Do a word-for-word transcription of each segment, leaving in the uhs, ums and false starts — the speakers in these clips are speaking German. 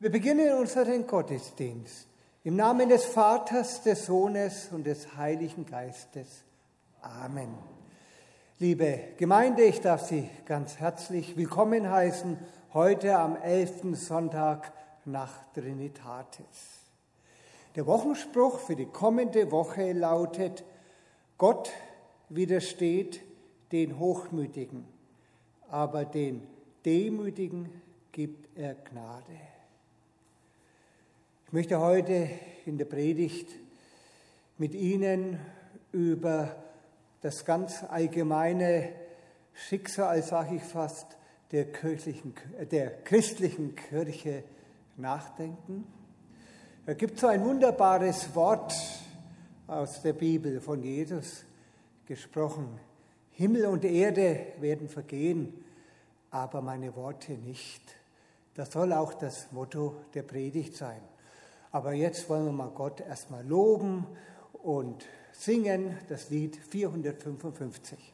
Wir beginnen unseren Gottesdienst im Namen des Vaters, des Sohnes und des Heiligen Geistes. Amen. Liebe Gemeinde, ich darf Sie ganz herzlich willkommen heißen, heute am elften Sonntag nach Trinitatis. Der Wochenspruch für die kommende Woche lautet: Gott widersteht den Hochmütigen, aber den Demütigen gibt er Gnade. Ich möchte heute in der Predigt mit Ihnen über das ganz allgemeine Schicksal, sage ich fast, der, kirchlichen, der christlichen Kirche nachdenken. Da gibt es so ein wunderbares Wort aus der Bibel von Jesus gesprochen: Himmel und Erde werden vergehen, aber meine Worte nicht. Das soll auch das Motto der Predigt sein. Aber jetzt wollen wir mal Gott erstmal loben und singen das Lied vierhundertfünfundfünfzig.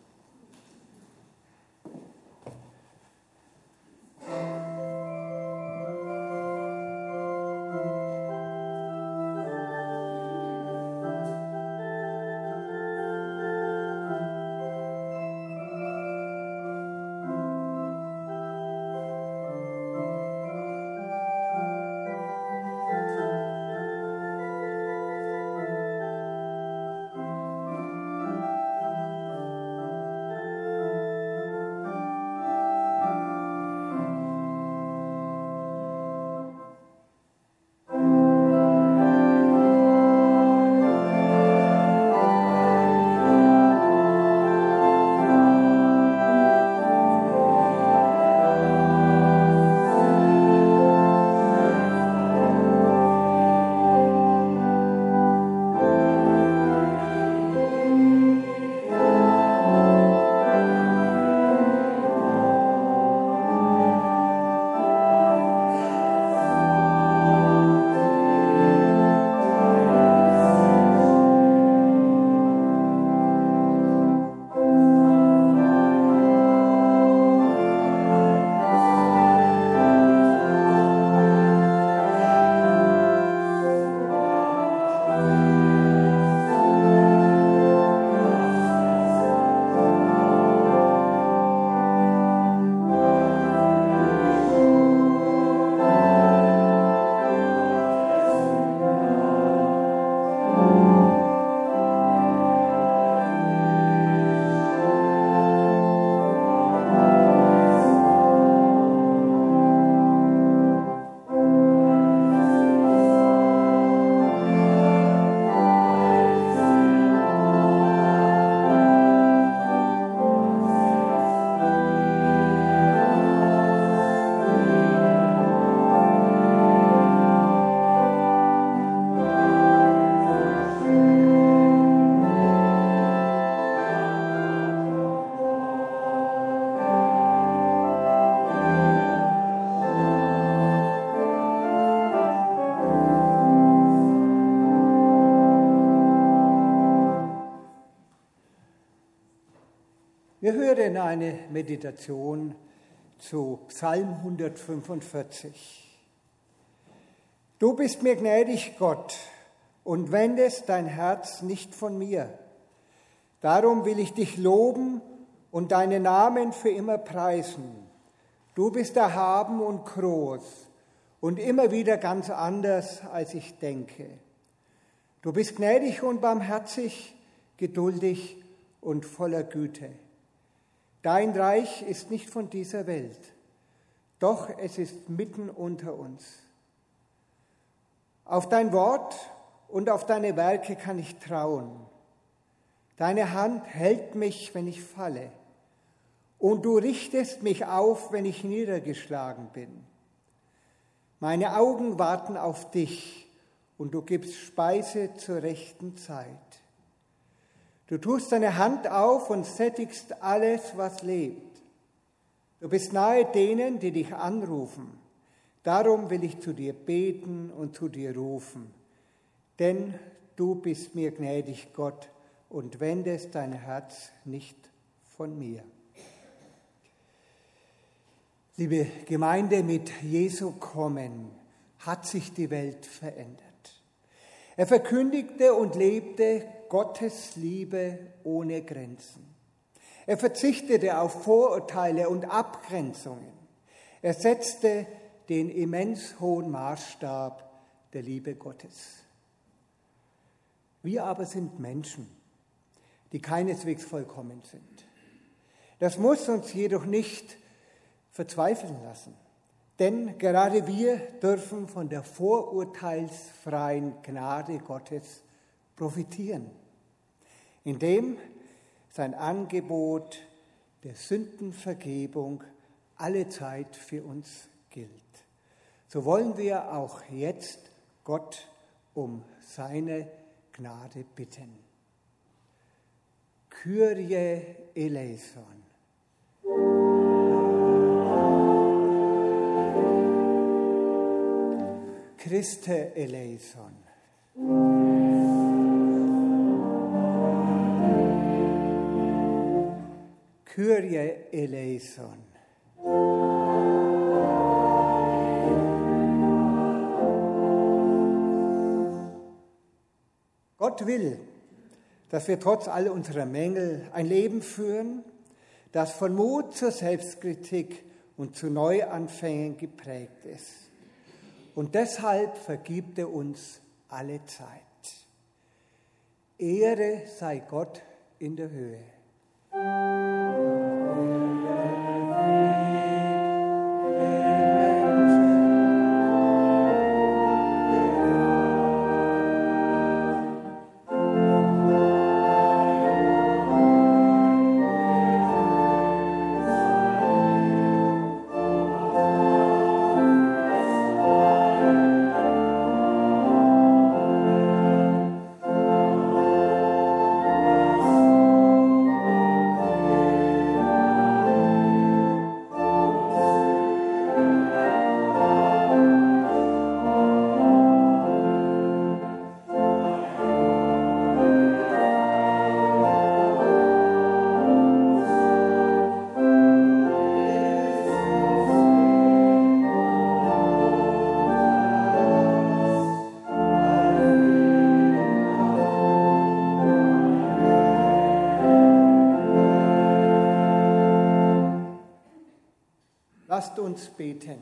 Wir hören eine Meditation zu Psalm hundertfünfundvierzig. Du bist mir gnädig, Gott, und wendest dein Herz nicht von mir. Darum will ich dich loben und deinen Namen für immer preisen. Du bist erhaben und groß und immer wieder ganz anders, als ich denke. Du bist gnädig und barmherzig, geduldig und voller Güte. Dein Reich ist nicht von dieser Welt, doch es ist mitten unter uns. Auf dein Wort und auf deine Werke kann ich trauen. Deine Hand hält mich, wenn ich falle, und du richtest mich auf, wenn ich niedergeschlagen bin. Meine Augen warten auf dich, und du gibst Speise zur rechten Zeit. Du tust deine Hand auf und sättigst alles, was lebt. Du bist nahe denen, die dich anrufen. Darum will ich zu dir beten und zu dir rufen. Denn du bist mir gnädig, Gott, und wendest dein Herz nicht von mir. Liebe Gemeinde, mit Jesu Kommen hat sich die Welt verändert. Er verkündigte und lebte Gottes Liebe ohne Grenzen. Er verzichtete auf Vorurteile und Abgrenzungen. Er setzte den immens hohen Maßstab der Liebe Gottes. Wir aber sind Menschen, die keineswegs vollkommen sind. Das muss uns jedoch nicht verzweifeln lassen. Denn gerade wir dürfen von der vorurteilsfreien Gnade Gottes profitieren, indem sein Angebot der Sündenvergebung allezeit für uns gilt. So wollen wir auch jetzt Gott um seine Gnade bitten. Kyrie eleison. Christe eleison. Kyrie eleison. Gott will, dass wir trotz all unserer Mängel ein Leben führen, das von Mut zur Selbstkritik und zu Neuanfängen geprägt ist. Und deshalb vergibt er uns alle Zeit. Ehre sei Gott in der Höhe. Lasst uns beten.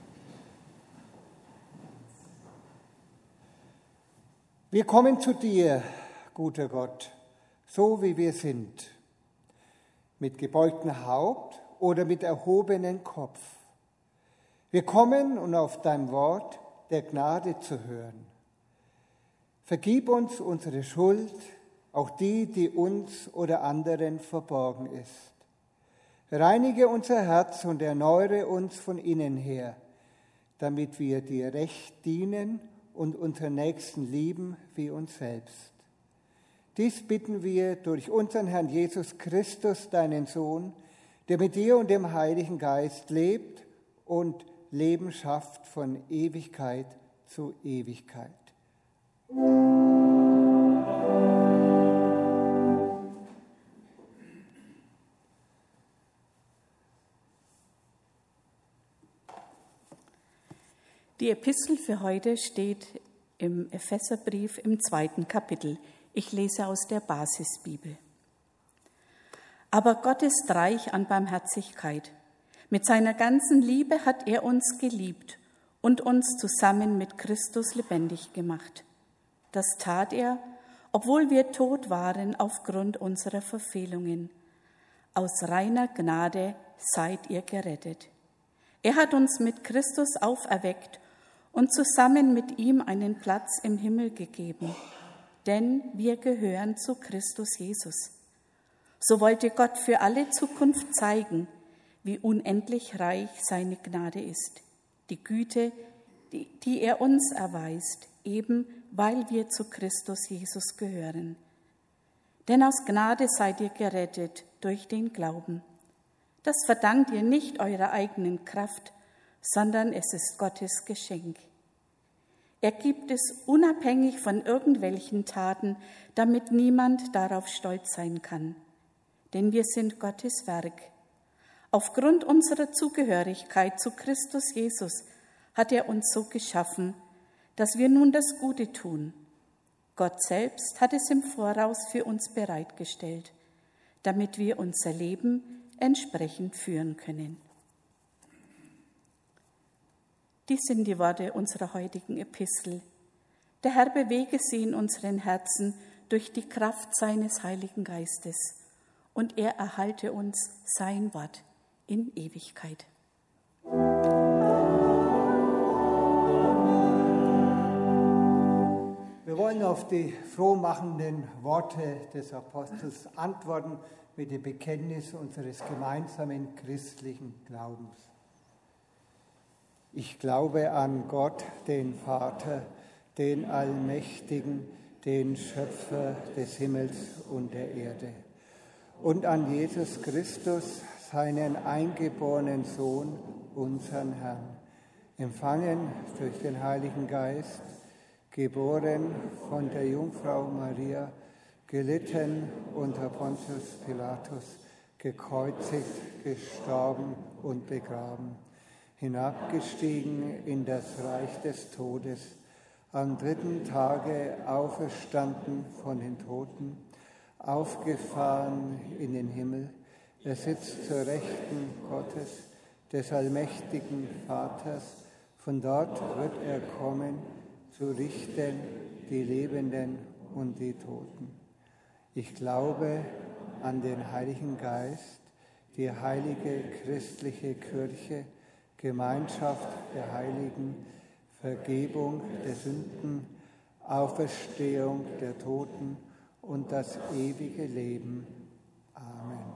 Wir kommen zu dir, guter Gott, so wie wir sind, mit gebeugtem Haupt oder mit erhobenem Kopf. Wir kommen, um auf dein Wort der Gnade zu hören. Vergib uns unsere Schuld, auch die, die uns oder anderen verborgen ist. Reinige unser Herz und erneuere uns von innen her, damit wir dir recht dienen und unseren Nächsten lieben wie uns selbst. Dies bitten wir durch unseren Herrn Jesus Christus, deinen Sohn, der mit dir und dem Heiligen Geist lebt und Leben schafft von Ewigkeit zu Ewigkeit. Die Epistel für heute steht im Epheserbrief im zweiten Kapitel. Ich lese aus der Basisbibel. Aber Gott ist reich an Barmherzigkeit. Mit seiner ganzen Liebe hat er uns geliebt und uns zusammen mit Christus lebendig gemacht. Das tat er, obwohl wir tot waren aufgrund unserer Verfehlungen. Aus reiner Gnade seid ihr gerettet. Er hat uns mit Christus auferweckt und zusammen mit ihm einen Platz im Himmel gegeben, denn wir gehören zu Christus Jesus. So wollte Gott für alle Zukunft zeigen, wie unendlich reich seine Gnade ist, die Güte, die, die er uns erweist, eben weil wir zu Christus Jesus gehören. Denn aus Gnade seid ihr gerettet durch den Glauben. Das verdankt ihr nicht eurer eigenen Kraft, sondern es ist Gottes Geschenk. Er gibt es unabhängig von irgendwelchen Taten, damit niemand darauf stolz sein kann. Denn wir sind Gottes Werk. Aufgrund unserer Zugehörigkeit zu Christus Jesus hat er uns so geschaffen, dass wir nun das Gute tun. Gott selbst hat es im Voraus für uns bereitgestellt, damit wir unser Leben entsprechend führen können. Dies sind die Worte unserer heutigen Epistel. Der Herr bewege sie in unseren Herzen durch die Kraft seines Heiligen Geistes, und er erhalte uns sein Wort in Ewigkeit. Wir wollen auf die frohmachenden Worte des Apostels antworten mit dem Bekenntnis unseres gemeinsamen christlichen Glaubens. Ich glaube an Gott, den Vater, den Allmächtigen, den Schöpfer des Himmels und der Erde, und an Jesus Christus, seinen eingeborenen Sohn, unseren Herrn, empfangen durch den Heiligen Geist, geboren von der Jungfrau Maria, gelitten unter Pontius Pilatus, gekreuzigt, gestorben und begraben, hinabgestiegen in das Reich des Todes, am dritten Tage auferstanden von den Toten, aufgefahren in den Himmel. Er sitzt zur Rechten Gottes, des allmächtigen Vaters. Von dort wird er kommen, zu richten die Lebenden und die Toten. Ich glaube an den Heiligen Geist, die heilige christliche Kirche, Gemeinschaft der Heiligen, Vergebung der Sünden, Auferstehung der Toten und das ewige Leben. Amen.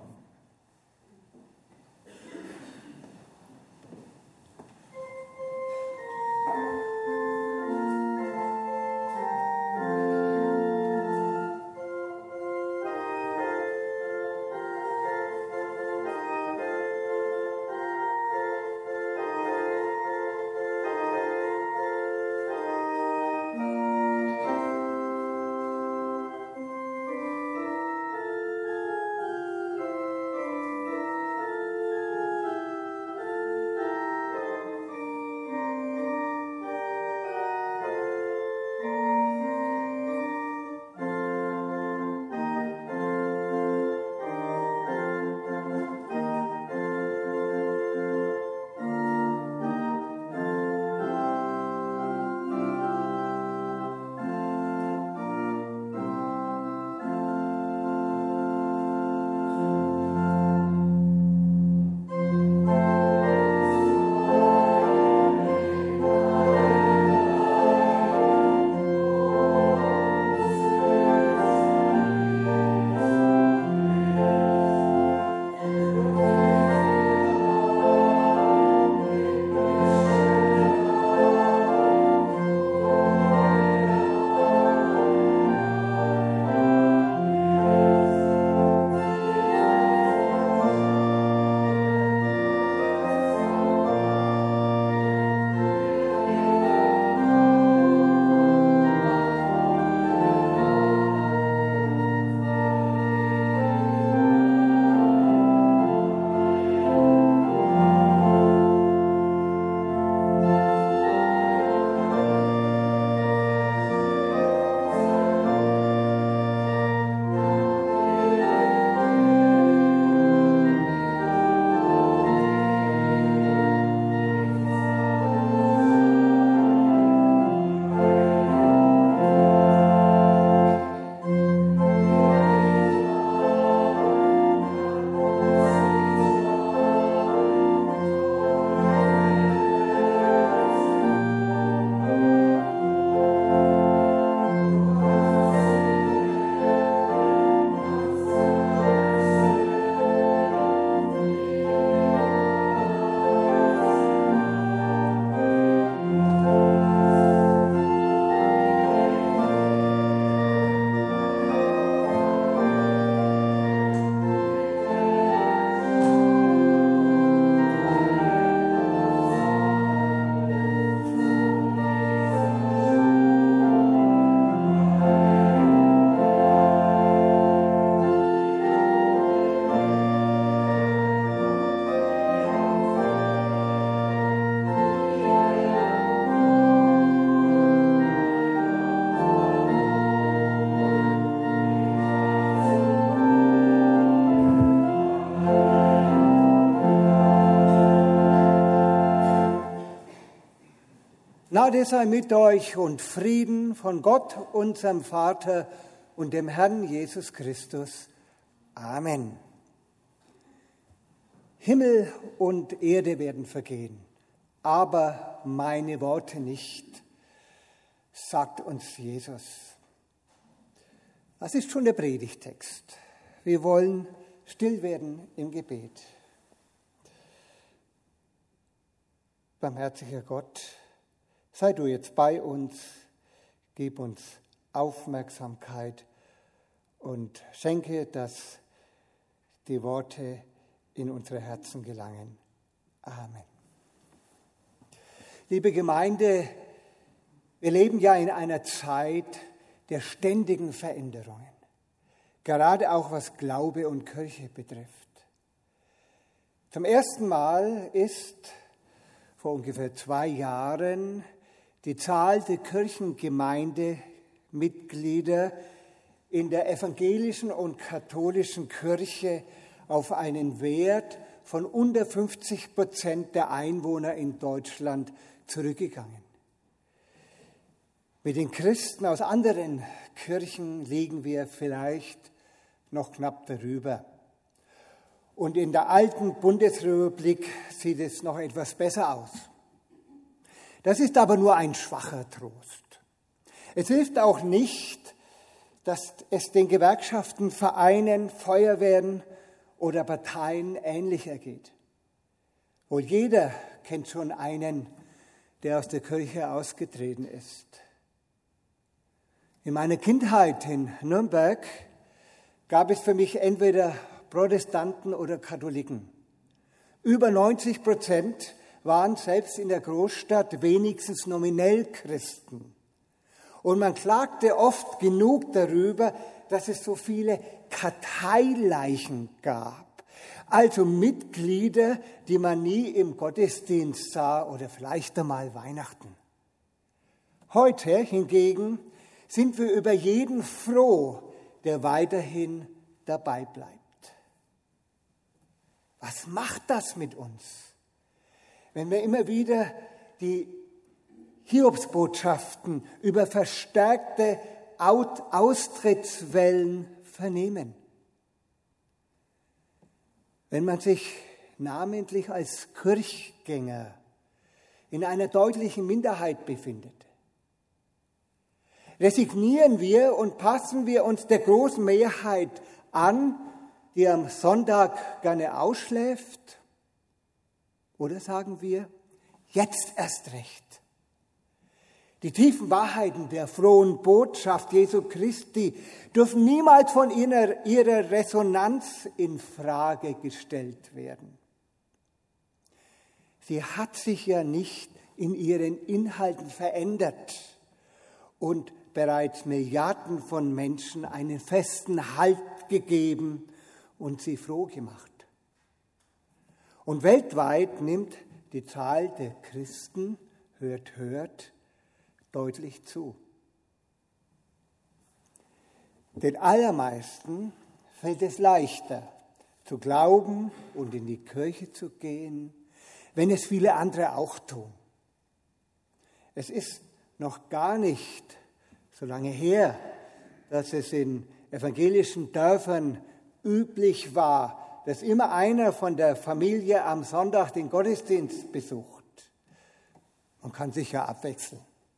Gnade sei mit euch und Frieden von Gott, unserem Vater und dem Herrn Jesus Christus. Amen. Himmel und Erde werden vergehen, aber meine Worte nicht, sagt uns Jesus. Das ist schon der Predigtext. Wir wollen still werden im Gebet. Barmherziger Gott, sei du jetzt bei uns, gib uns Aufmerksamkeit und schenke, dass die Worte in unsere Herzen gelangen. Amen. Liebe Gemeinde, wir leben ja in einer Zeit der ständigen Veränderungen, gerade auch was Glaube und Kirche betrifft. Zum ersten Mal ist vor ungefähr zwei Jahren die Zahl der Kirchengemeindemitglieder in der evangelischen und katholischen Kirche auf einen Wert von unter fünfzig Prozent der Einwohner in Deutschland zurückgegangen. Mit den Christen aus anderen Kirchen liegen wir vielleicht noch knapp darüber. Und in der alten Bundesrepublik sieht es noch etwas besser aus. Das ist aber nur ein schwacher Trost. Es hilft auch nicht, dass es den Gewerkschaften, Vereinen, Feuerwehren oder Parteien ähnlich ergeht. Wohl jeder kennt schon einen, der aus der Kirche ausgetreten ist. In meiner Kindheit in Nürnberg gab es für mich entweder Protestanten oder Katholiken. Über neunzig Prozent waren selbst in der Großstadt wenigstens nominell Christen. Und man klagte oft genug darüber, dass es so viele Karteileichen gab. Also Mitglieder, die man nie im Gottesdienst sah oder vielleicht einmal Weihnachten. Heute hingegen sind wir über jeden froh, der weiterhin dabei bleibt. Was macht das mit uns, wenn wir immer wieder die Hiobsbotschaften über verstärkte Austrittswellen vernehmen? Wenn man sich namentlich als Kirchgänger in einer deutlichen Minderheit befindet, resignieren wir und passen wir uns der großen Mehrheit an, die am Sonntag gerne ausschläft? Oder sagen wir, jetzt erst recht? Die tiefen Wahrheiten der frohen Botschaft Jesu Christi dürfen niemals von ihrer, ihrer Resonanz in Frage gestellt werden. Sie hat sich ja nicht in ihren Inhalten verändert und bereits Milliarden von Menschen einen festen Halt gegeben und sie froh gemacht. Und weltweit nimmt die Zahl der Christen, hört, hört, deutlich zu. Den allermeisten fällt es leichter, zu glauben und in die Kirche zu gehen, wenn es viele andere auch tun. Es ist noch gar nicht so lange her, dass es in evangelischen Dörfern üblich war, dass immer einer von der Familie am Sonntag den Gottesdienst besucht. Man kann sich ja abwechseln.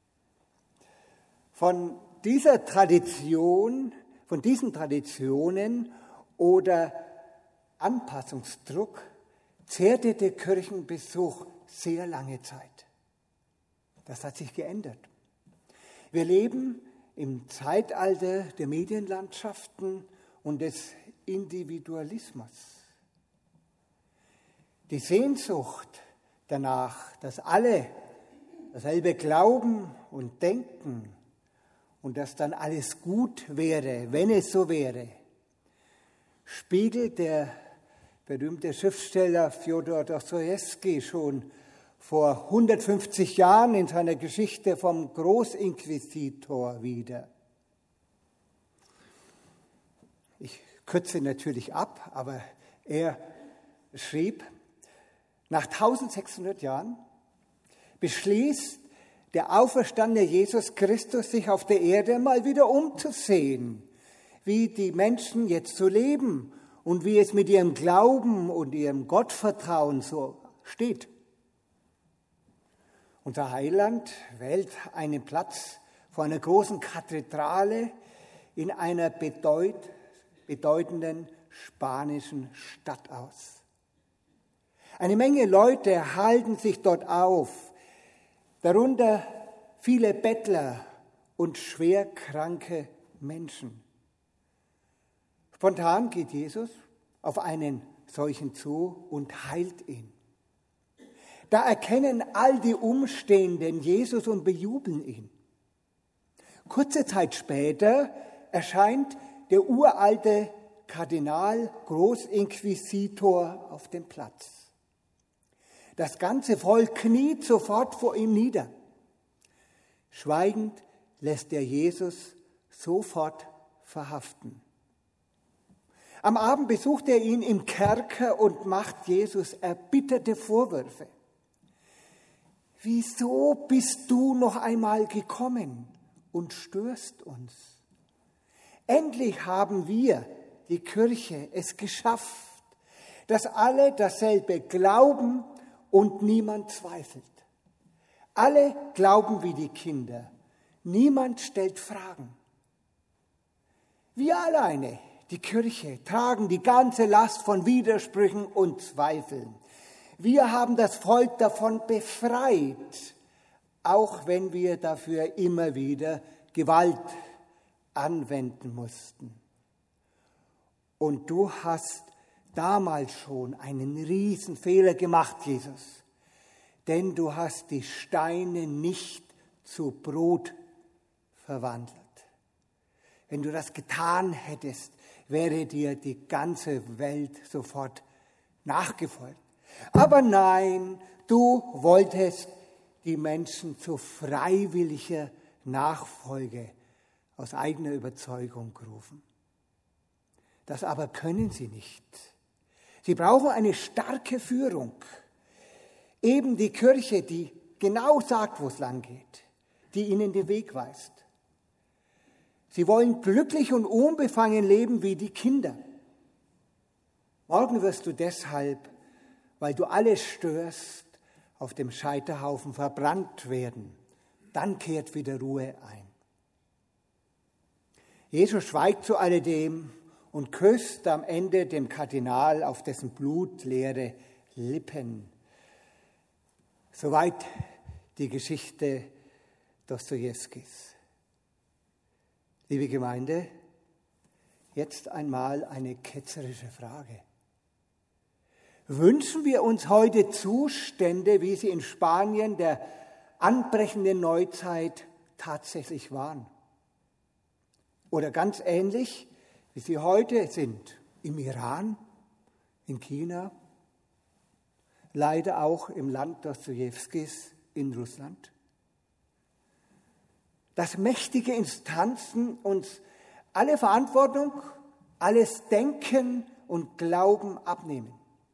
Von dieser Tradition, von diesen Traditionen oder Anpassungsdruck zehrte der Kirchenbesuch sehr lange Zeit. Das hat sich geändert. Wir leben im Zeitalter der Medienlandschaften und des Individualismus. Die Sehnsucht danach, dass alle dasselbe glauben und denken und dass dann alles gut wäre, wenn es so wäre, spiegelt der berühmte Schriftsteller Fjodor Dostojewski schon vor hundertfünfzig Jahren in seiner Geschichte vom Großinquisitor wider. Ich kürze natürlich ab, aber er schrieb, nach eintausendsechshundert Jahren beschließt der auferstandene Jesus Christus sich auf der Erde mal wieder umzusehen, wie die Menschen jetzt so leben und wie es mit ihrem Glauben und ihrem Gottvertrauen so steht. Unser Heiland wählt einen Platz vor einer großen Kathedrale in einer bedeut, bedeutenden spanischen Stadt aus. Eine Menge Leute halten sich dort auf, darunter viele Bettler und schwerkranke Menschen. Spontan geht Jesus auf einen solchen zu und heilt ihn. Da erkennen all die Umstehenden Jesus und bejubeln ihn. Kurze Zeit später erscheint der uralte Kardinal Großinquisitor auf dem Platz. Das ganze Volk kniet sofort vor ihm nieder. Schweigend lässt er Jesus sofort verhaften. Am Abend besucht er ihn im Kerker und macht Jesus erbitterte Vorwürfe. Wieso bist du noch einmal gekommen und störst uns? Endlich haben wir, die Kirche, es geschafft, dass alle dasselbe glauben und niemand zweifelt. Alle glauben wie die Kinder. Niemand stellt Fragen. Wir alleine, die Kirche, tragen die ganze Last von Widersprüchen und Zweifeln. Wir haben das Volk davon befreit, auch wenn wir dafür immer wieder Gewalt anwenden mussten. Und du hast damals schon einen Riesenfehler gemacht, Jesus, denn du hast die Steine nicht zu Brot verwandelt. Wenn du das getan hättest, wäre dir die ganze Welt sofort nachgefolgt. Aber nein, du wolltest die Menschen zu freiwilliger Nachfolge aus eigener Überzeugung rufen. Das aber können sie nicht. Sie brauchen eine starke Führung. Eben die Kirche, die genau sagt, wo es lang geht, die ihnen den Weg weist. Sie wollen glücklich und unbefangen leben wie die Kinder. Morgen wirst du deshalb, weil du alles störst, auf dem Scheiterhaufen verbrannt werden. Dann kehrt wieder Ruhe ein. Jesus schweigt zu alledem und küsst am Ende dem Kardinal auf dessen blutleere Lippen. Soweit die Geschichte Dostojewskis. Liebe Gemeinde, jetzt einmal eine ketzerische Frage. Wünschen wir uns heute Zustände, wie sie in Spanien der anbrechenden Neuzeit tatsächlich waren? Oder ganz ähnlich, wie sie heute sind, im Iran, in China, leider auch im Land Dostojewskis in Russland? Dass mächtige Instanzen uns alle Verantwortung, alles Denken und Glauben abnehmen.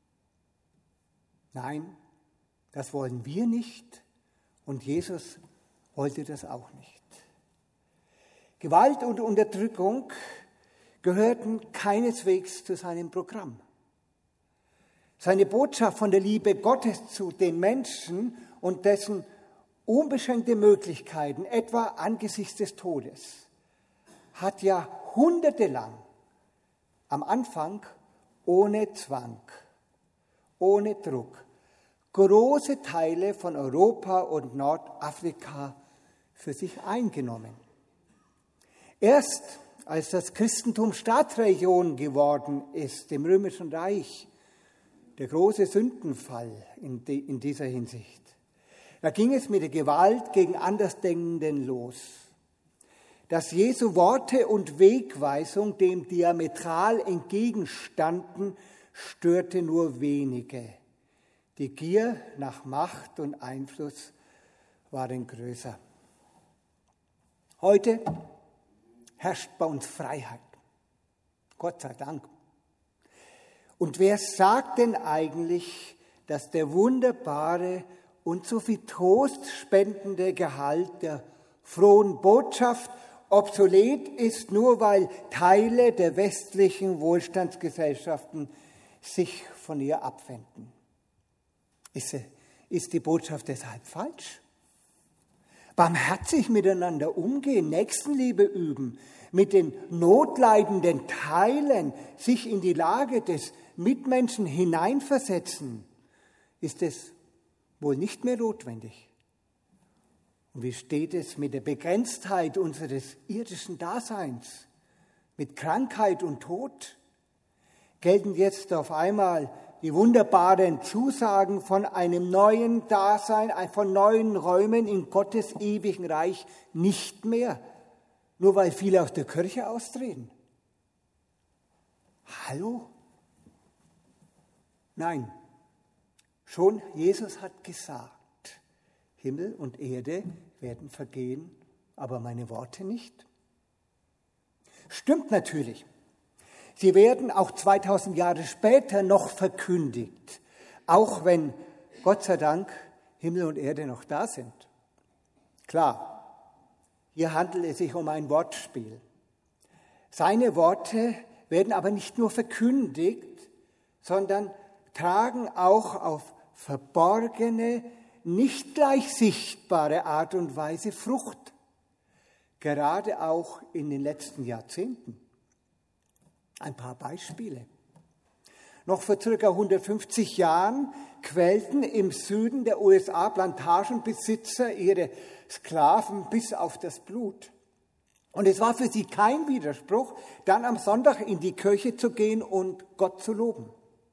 Nein, das wollen wir nicht und Jesus wollte das auch nicht. Gewalt und Unterdrückung gehörten keineswegs zu seinem Programm. Seine Botschaft von der Liebe Gottes zu den Menschen und dessen unbeschränkte Möglichkeiten, etwa angesichts des Todes, hat jahrhundertelang am Anfang ohne Zwang, ohne Druck, große Teile von Europa und Nordafrika für sich eingenommen. Erst als das Christentum Staatsreligion geworden ist im Römischen Reich, der große Sündenfall in, de, in dieser Hinsicht, da ging es mit der Gewalt gegen Andersdenkenden los. Dass Jesu Worte und Wegweisung dem diametral entgegenstanden, störte nur wenige. Die Gier nach Macht und Einfluss waren größer. Heute herrscht bei uns Freiheit. Gott sei Dank. Und wer sagt denn eigentlich, dass der wunderbare und so viel trostspendende Gehalt der frohen Botschaft obsolet ist, nur weil Teile der westlichen Wohlstandsgesellschaften sich von ihr abwenden. Ist, sie, ist die Botschaft deshalb falsch? Barmherzig miteinander umgehen, Nächstenliebe üben, mit den Notleidenden teilen, sich in die Lage des Mitmenschen hineinversetzen, ist es wohl nicht mehr notwendig. Und wie steht es mit der Begrenztheit unseres irdischen Daseins, mit Krankheit und Tod? Gelten jetzt auf einmal die wunderbaren Zusagen von einem neuen Dasein, von neuen Räumen in Gottes ewigen Reich nicht mehr, nur weil viele aus der Kirche austreten? Hallo? Nein, schon Jesus hat gesagt, Himmel und Erde werden vergehen, aber meine Worte nicht. Stimmt natürlich. Sie werden auch zweitausend Jahre später noch verkündigt, auch wenn, Gott sei Dank, Himmel und Erde noch da sind. Klar, hier handelt es sich um ein Wortspiel. Seine Worte werden aber nicht nur verkündigt, sondern tragen auch auf verborgene, nicht gleich sichtbare Art und Weise Frucht, gerade auch in den letzten Jahrzehnten. Ein paar Beispiele. Noch vor circa hundertfünfzig Jahren quälten im Süden der U S A Plantagenbesitzer ihre Sklaven bis auf das Blut. Und es war für sie kein Widerspruch, dann am Sonntag in die Kirche zu gehen und Gott zu loben.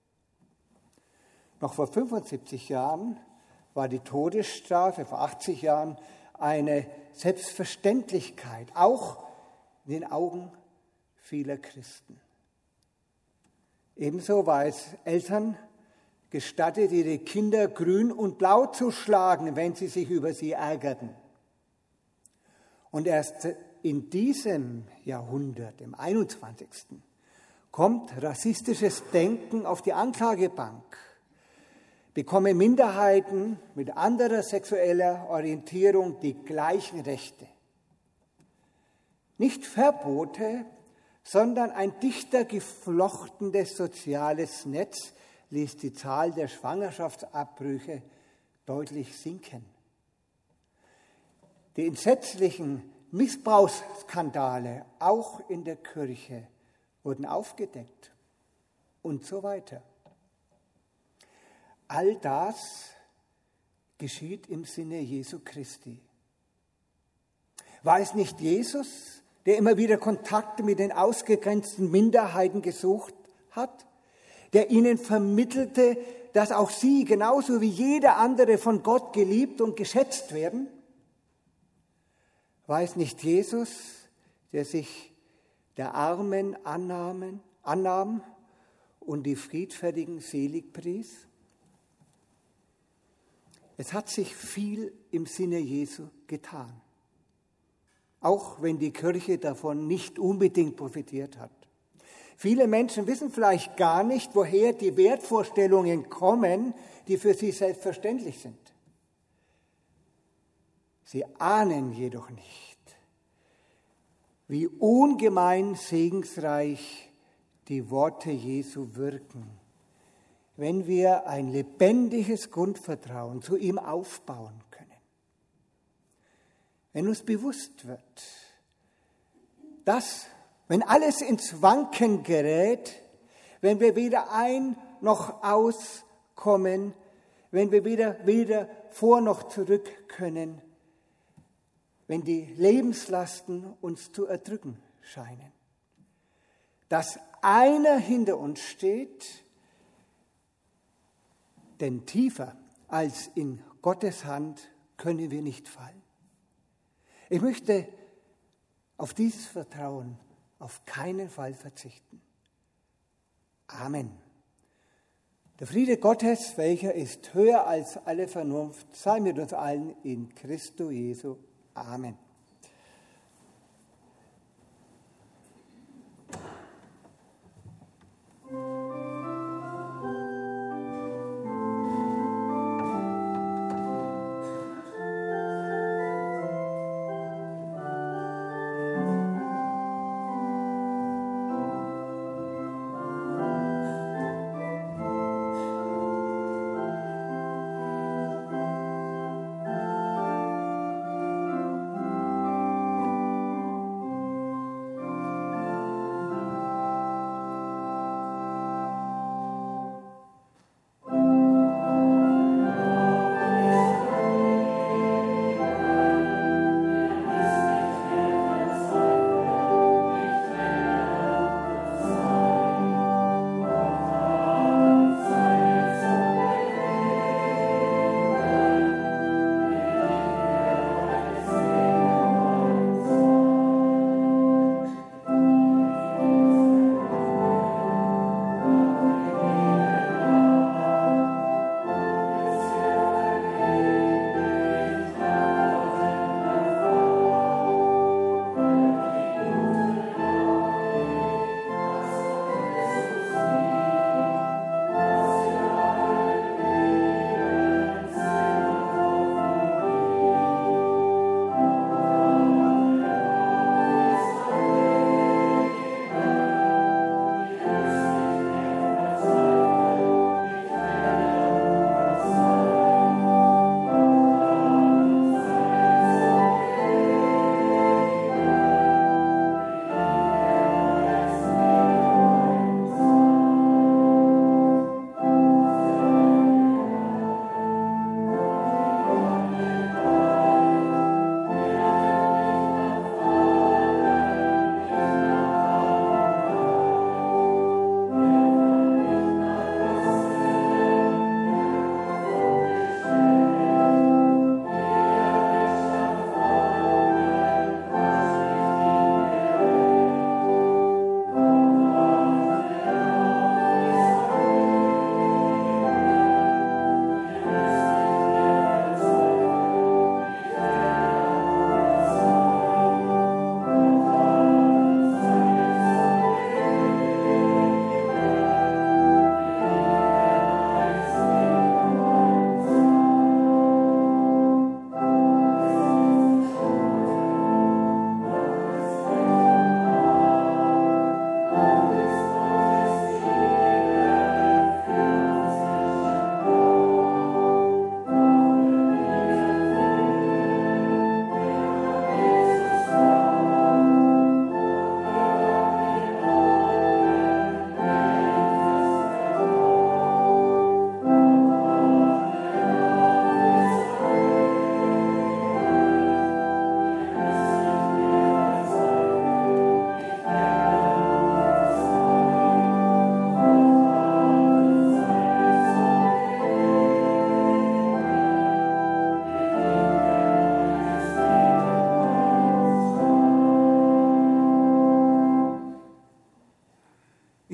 Noch vor fünfundsiebzig Jahren war die Todesstrafe, vor achtzig Jahren, eine Selbstverständlichkeit, auch in den Augen vieler Christen. Ebenso war es Eltern gestattet, ihre Kinder grün und blau zu schlagen, wenn sie sich über sie ärgerten. Und erst in diesem Jahrhundert, im einundzwanzigsten, kommt rassistisches Denken auf die Anklagebank, bekommen Minderheiten mit anderer sexueller Orientierung die gleichen Rechte. Nicht Verbote, sondern ein dichter geflochtenes soziales Netz ließ die Zahl der Schwangerschaftsabbrüche deutlich sinken. Die entsetzlichen Missbrauchsskandale, auch in der Kirche, wurden aufgedeckt und so weiter. All das geschieht im Sinne Jesu Christi. War es nicht Jesus, der immer wieder Kontakte mit den ausgegrenzten Minderheiten gesucht hat, der ihnen vermittelte, dass auch sie genauso wie jeder andere von Gott geliebt und geschätzt werden? War es nicht Jesus, der sich der Armen annahmen, annahm und die Friedfertigen selig pries? Es hat sich viel im Sinne Jesu getan, auch wenn die Kirche davon nicht unbedingt profitiert hat. Viele Menschen wissen vielleicht gar nicht, woher die Wertvorstellungen kommen, die für sie selbstverständlich sind. Sie ahnen jedoch nicht, wie ungemein segensreich die Worte Jesu wirken, wenn wir ein lebendiges Grundvertrauen zu ihm aufbauen können. Wenn uns bewusst wird, dass, wenn alles ins Wanken gerät, wenn wir weder ein noch auskommen, wenn wir weder, weder vor noch zurück können, wenn die Lebenslasten uns zu erdrücken scheinen, dass einer hinter uns steht, denn tiefer als in Gottes Hand können wir nicht fallen. Ich möchte auf dieses Vertrauen auf keinen Fall verzichten. Amen. Der Friede Gottes, welcher ist höher als alle Vernunft, sei mit uns allen in Christo Jesu. Amen.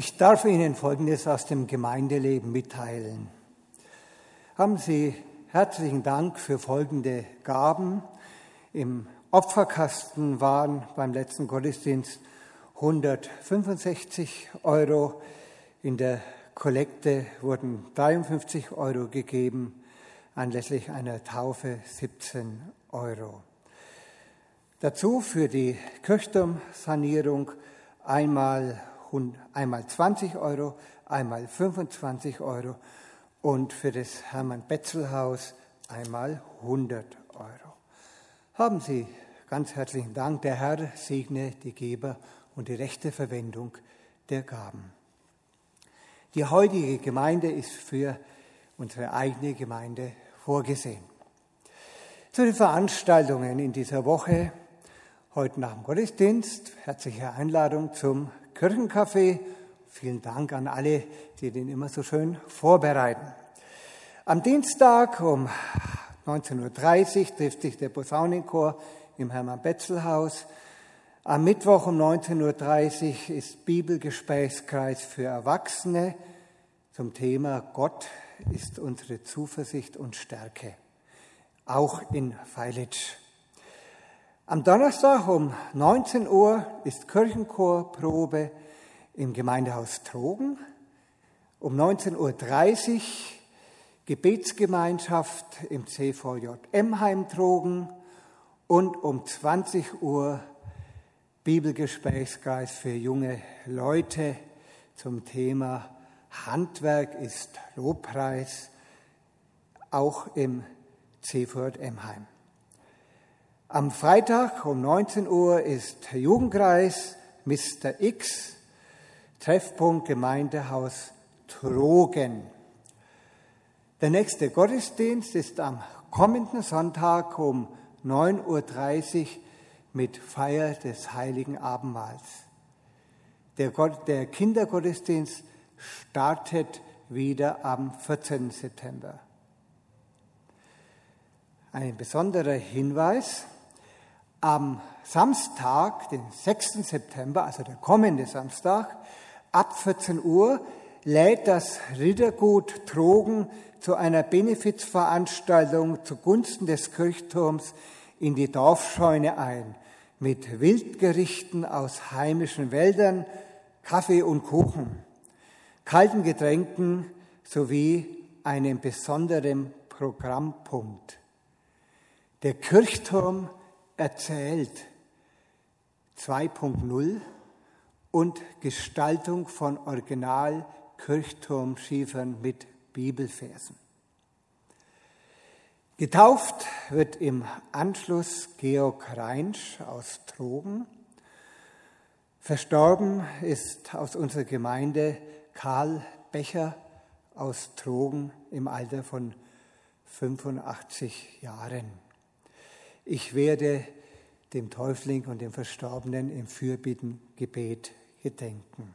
Ich darf Ihnen Folgendes aus dem Gemeindeleben mitteilen. Haben Sie herzlichen Dank für folgende Gaben. Im Opferkasten waren beim letzten Gottesdienst hundertfünfundsechzig Euro. In der Kollekte wurden dreiundfünfzig Euro gegeben, anlässlich einer Taufe siebzehn Euro. Dazu für die Kirchturmsanierung einmal, einmal zwanzig Euro, einmal fünfundzwanzig Euro und für das Hermann-Betzel-Haus einmal hundert Euro. Haben Sie ganz herzlichen Dank. Der Herr segne die Geber und die rechte Verwendung der Gaben. Die heutige Gemeinde ist für unsere eigene Gemeinde vorgesehen. Zu den Veranstaltungen in dieser Woche, heute nach dem Gottesdienst, herzliche Einladung zum Kirchencafé. Vielen Dank an alle, die den immer so schön vorbereiten. Am Dienstag um neunzehn Uhr dreißig trifft sich der Posaunenchor im Hermann-Betzel-Haus. Am Mittwoch um neunzehn Uhr dreißig ist Bibelgesprächskreis für Erwachsene zum Thema Gott ist unsere Zuversicht und Stärke, auch in Feilitsch. Am Donnerstag um neunzehn Uhr ist Kirchenchorprobe im Gemeindehaus Trogen. Um neunzehn Uhr dreißig Gebetsgemeinschaft im C V J Emheim Trogen und um zwanzig Uhr Bibelgesprächskreis für junge Leute zum Thema Handwerk ist Lobpreis, auch im C V J Emheim. Am Freitag um neunzehn Uhr ist Jugendkreis Mister X, Treffpunkt Gemeindehaus Trogen. Der nächste Gottesdienst ist am kommenden Sonntag um neun Uhr dreißig mit Feier des Heiligen Abendmahls. Der, Gott, der Kindergottesdienst startet wieder am vierzehnten September. Ein besonderer Hinweis: Am Samstag, den sechsten September, also der kommende Samstag, ab vierzehn Uhr lädt das Rittergut Trogen zu einer Benefizveranstaltung zugunsten des Kirchturms in die Dorfscheune ein, mit Wildgerichten aus heimischen Wäldern, Kaffee und Kuchen, kalten Getränken sowie einem besonderen Programmpunkt. Der Kirchturm erzählt zwei Punkt null und Gestaltung von Original-Kirchturmschiefern mit Bibelversen. Getauft wird im Anschluss Georg Reinsch aus Trogen. Verstorben ist aus unserer Gemeinde Karl Becher aus Trogen im Alter von fünfundachtzig Jahren. Ich werde dem Täufling und dem Verstorbenen im Fürbittengebet gedenken.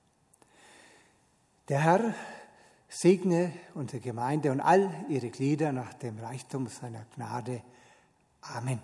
Der Herr segne unsere Gemeinde und all ihre Glieder nach dem Reichtum seiner Gnade. Amen.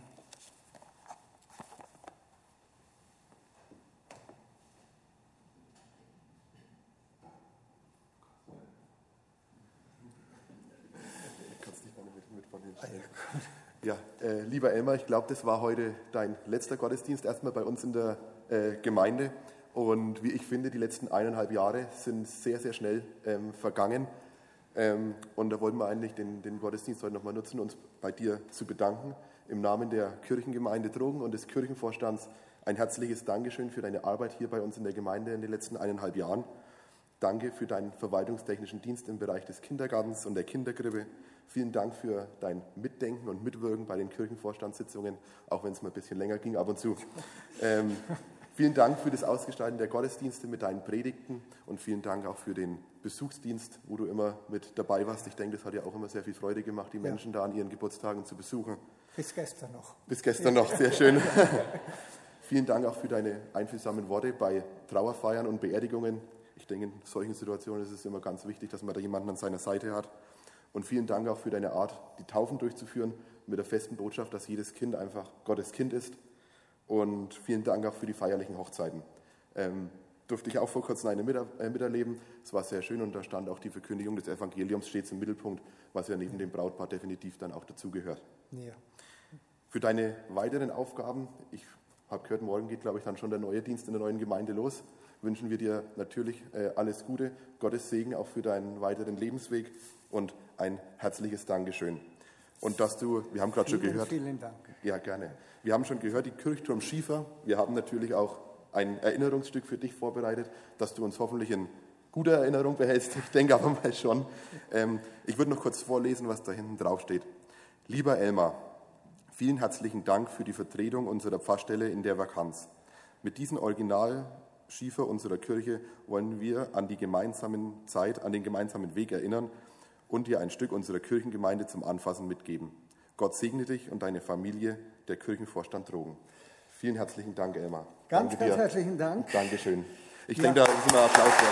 Ja, äh, lieber Elmar, ich glaube, das war heute dein letzter Gottesdienst erstmal bei uns in der äh, Gemeinde. Und wie ich finde, die letzten eineinhalb Jahre sind sehr, sehr schnell ähm, vergangen. Ähm, und da wollten wir eigentlich den, den Gottesdienst heute nochmal nutzen, uns bei dir zu bedanken. Im Namen der Kirchengemeinde Trogen und des Kirchenvorstands ein herzliches Dankeschön für deine Arbeit hier bei uns in der Gemeinde in den letzten eineinhalb Jahren. Danke für deinen verwaltungstechnischen Dienst im Bereich des Kindergartens und der Kinderkrippe. Vielen Dank für dein Mitdenken und Mitwirken bei den Kirchenvorstandssitzungen, auch wenn es mal ein bisschen länger ging ab und zu. Ähm, vielen Dank für das Ausgestalten der Gottesdienste mit deinen Predigten und vielen Dank auch für den Besuchsdienst, wo du immer mit dabei warst. Ich denke, das hat ja auch immer sehr viel Freude gemacht, die Menschen ja. da an ihren Geburtstagen zu besuchen. Bis gestern noch. Bis gestern noch, sehr schön. Vielen Dank auch für deine einfühlsamen Worte bei Trauerfeiern und Beerdigungen. Ich denke, in solchen Situationen ist es immer ganz wichtig, dass man da jemanden an seiner Seite hat. Und vielen Dank auch für deine Art, die Taufen durchzuführen, mit der festen Botschaft, dass jedes Kind einfach Gottes Kind ist. Und vielen Dank auch für die feierlichen Hochzeiten. Ähm, durfte ich auch vor kurzem eine miterleben. Es war sehr schön und da stand auch die Verkündigung des Evangeliums stets im Mittelpunkt, was ja neben dem Brautpaar definitiv dann auch dazugehört. Ja. Für deine weiteren Aufgaben, ich habe gehört, morgen geht, glaube ich, dann schon der neue Dienst in der neuen Gemeinde los, wünschen wir dir natürlich äh, alles Gute, Gottes Segen auch für deinen weiteren Lebensweg und ein herzliches Dankeschön. Und dass du, wir haben gerade schon gehört. Vielen Dank. Ja, gerne. Wir haben schon gehört, die Kirchturm Schiefer. Wir haben natürlich auch ein Erinnerungsstück für dich vorbereitet, dass du uns hoffentlich in guter Erinnerung behältst. Ich denke aber mal schon. Ähm, ich würde noch kurz vorlesen, was da hinten drauf steht. Lieber Elmar, vielen herzlichen Dank für die Vertretung unserer Pfarrstelle in der Vakanz. Mit diesem Original Schiefer unserer Kirche wollen wir an die gemeinsamen Zeit, an den gemeinsamen Weg erinnern und dir ein Stück unserer Kirchengemeinde zum Anfassen mitgeben. Gott segne dich und deine Familie, der Kirchenvorstand Drogen. Vielen herzlichen Dank, Elmar. Ganz, Danke ganz dir. herzlichen Dank. Dankeschön. Ich Ja. denke, da ist immer Applaus wert.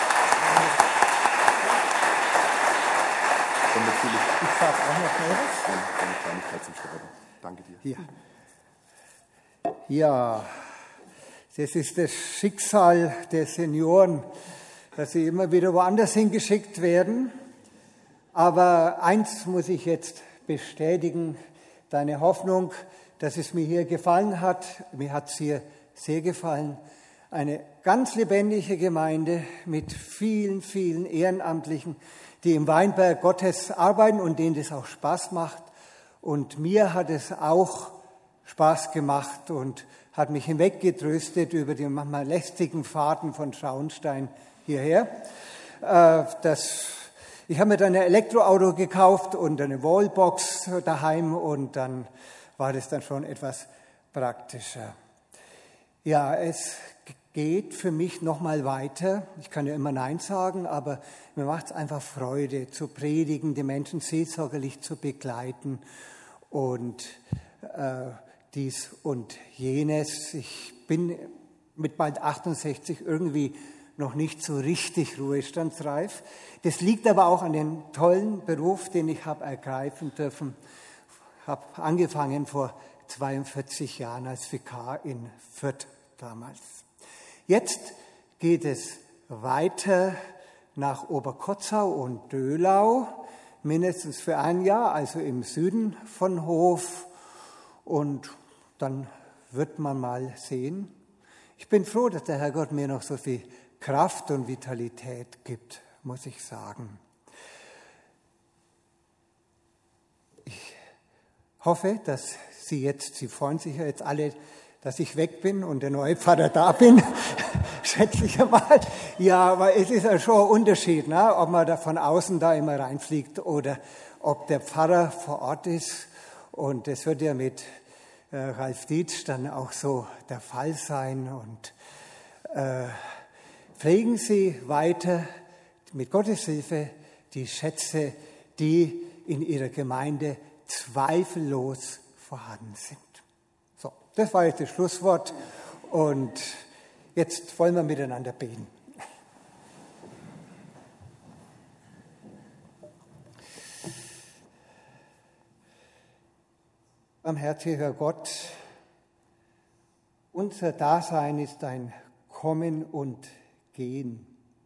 Und natürlich Ich sage auch noch etwas. eine, eine Kleinigkeit zum Sterben. Danke dir. Ja. Ja, das ist das Schicksal der Senioren, dass sie immer wieder woanders hingeschickt werden. Aber eins muss ich jetzt bestätigen, deine Hoffnung, dass es mir hier gefallen hat. Mir hat es hier sehr gefallen. Eine ganz lebendige Gemeinde mit vielen, vielen Ehrenamtlichen, die im Weinberg Gottes arbeiten und denen das auch Spaß macht. Und mir hat es auch Spaß gemacht und hat mich hinweggetröstet über die manchmal lästigen Fahrten von Schauenstein hierher. Das, ich habe mir dann ein Elektroauto gekauft und eine Wallbox daheim und dann war das dann schon etwas praktischer. Ja, es geht für mich nochmal weiter. Ich kann ja immer Nein sagen, aber mir macht es einfach Freude, zu predigen, die Menschen seelsorgerlich zu begleiten und äh, dies und jenes. Ich bin mit bald achtundsechzig irgendwie noch nicht so richtig ruhestandsreif. Das liegt aber auch an dem tollen Beruf, den ich habe ergreifen dürfen. Ich habe angefangen vor zweiundvierzig Jahren als Vikar in Fürth damals. Jetzt geht es weiter nach Oberkotzau und Döhlau, mindestens für ein Jahr, also im Süden von Hof. Und dann wird man mal sehen. Ich bin froh, dass der Herrgott mir noch so viel Kraft und Vitalität gibt, muss ich sagen. Ich hoffe, dass Sie jetzt, Sie freuen sich ja jetzt alle, dass ich weg bin und der neue Pfarrer da bin, schätze ich einmal. Ja, aber es ist ja schon ein Unterschied, ne? Ob man da von außen da immer reinfliegt oder ob der Pfarrer vor Ort ist. Und das wird ja mit äh, Ralf Dietsch dann auch so der Fall sein. Und äh, pflegen Sie weiter mit Gottes Hilfe die Schätze, die in Ihrer Gemeinde zweifellos vorhanden sind. So, das war jetzt das Schlusswort und jetzt wollen wir miteinander beten. Barmherziger Gott, unser Dasein ist ein Kommen und Gehen.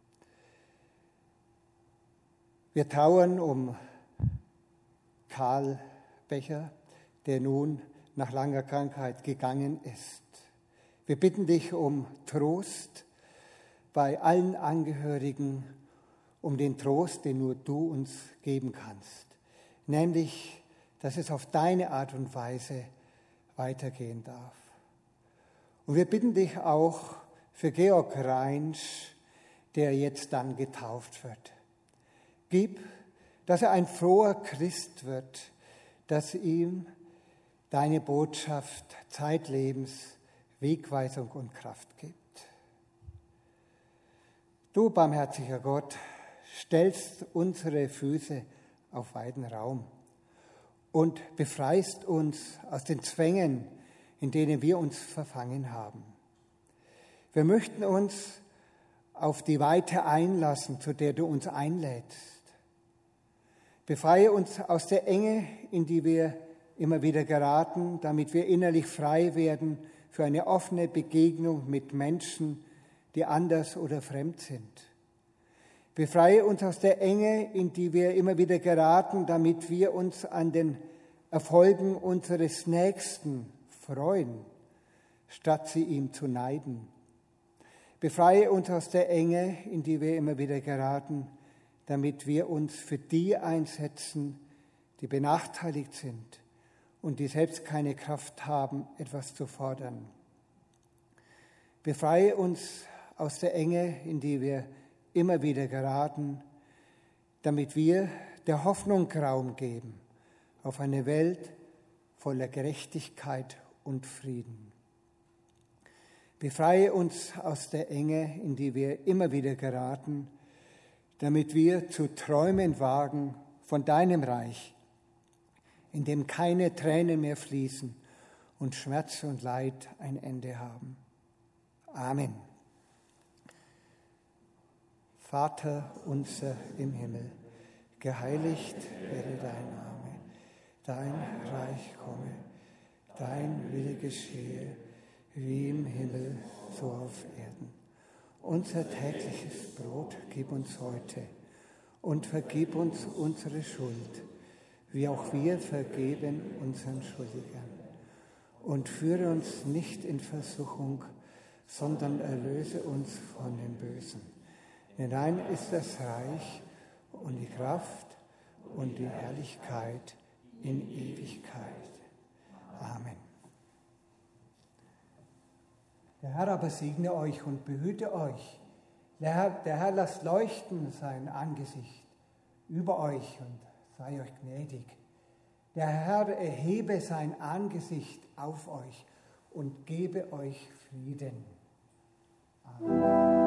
Wir trauern um Karl Becher, der nun nach langer Krankheit gegangen ist. Wir bitten dich um Trost bei allen Angehörigen, um den Trost, den nur du uns geben kannst, nämlich, dass es auf deine Art und Weise weitergehen darf. Und wir bitten dich auch für Georg Reinsch, der jetzt dann getauft wird. Gib, dass er ein froher Christ wird, dass ihm deine Botschaft zeitlebens Wegweisung und Kraft gibt. Du, barmherziger Gott, stellst unsere Füße auf weiten Raum und befreist uns aus den Zwängen, in denen wir uns verfangen haben. Wir möchten uns auf die Weite einlassen, zu der du uns einlädst. Befreie uns aus der Enge, in die wir immer wieder geraten, damit wir innerlich frei werden für eine offene Begegnung mit Menschen, die anders oder fremd sind. Befreie uns aus der Enge, in die wir immer wieder geraten, damit wir uns an den Erfolgen unseres Nächsten freuen, statt sie ihm zu neiden. Befreie uns aus der Enge, in die wir immer wieder geraten, damit wir uns für die einsetzen, die benachteiligt sind und die selbst keine Kraft haben, etwas zu fordern. Befreie uns aus der Enge, in die wir immer wieder geraten, damit wir der Hoffnung Raum geben auf eine Welt voller Gerechtigkeit und Frieden. Befreie uns aus der Enge, in die wir immer wieder geraten, damit wir zu träumen wagen von deinem Reich, in dem keine Tränen mehr fließen und Schmerz und Leid ein Ende haben. Amen. Vater unser im Himmel, geheiligt werde dein Name, dein Reich komme, dein Wille geschehe, wie im Himmel, so auf Erden. Unser tägliches Brot gib uns heute und vergib uns unsere Schuld, wie auch wir vergeben unseren Schuldigern. Und führe uns nicht in Versuchung, sondern erlöse uns von dem Bösen. Denn dein ist das Reich und die Kraft und die Herrlichkeit in Ewigkeit. Amen. Der Herr aber segne euch und behüte euch. Der Herr, der Herr lasst leuchten sein Angesicht über euch und sei euch gnädig. Der Herr erhebe sein Angesicht auf euch und gebe euch Frieden. Amen.